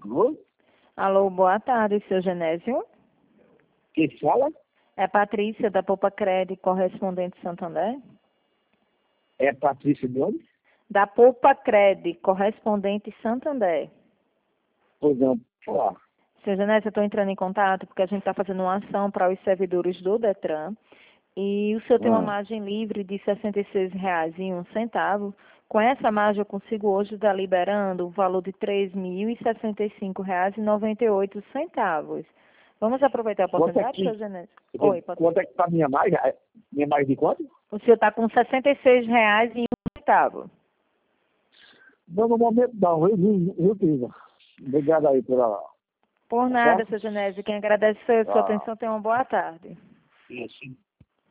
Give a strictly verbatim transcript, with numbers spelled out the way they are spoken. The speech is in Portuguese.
Oi? Alô, boa tarde, seu Genésio. Quem fala? É Patrícia, da Poupa Cred, correspondente Santander? É Patrícia de onde? Da Poupa Cred, correspondente Santander. Pois não, falar. Seu Genésio, eu estou entrando em contato porque a gente está fazendo uma ação para os servidores do Detran e o senhor tem uma Ah, margem livre de sessenta e seis reais e um centavo. Com essa margem eu consigo hoje estar liberando o valor de três mil e sessenta e cinco reais e noventa e oito centavos. Vamos aproveitar a quanto é oportunidade, seu que, Genésio? Oi, pode... quanto é que tá minha mais? Minha mais de quanto? O senhor está com sessenta e seis reais e um centavo. Não, no momento não, viu, viu, viu, Tina? Obrigado aí pela... Por Tá nada, certo? seu Genésio. Quem agradece a sua Ah, atenção, tenha uma boa tarde. isso.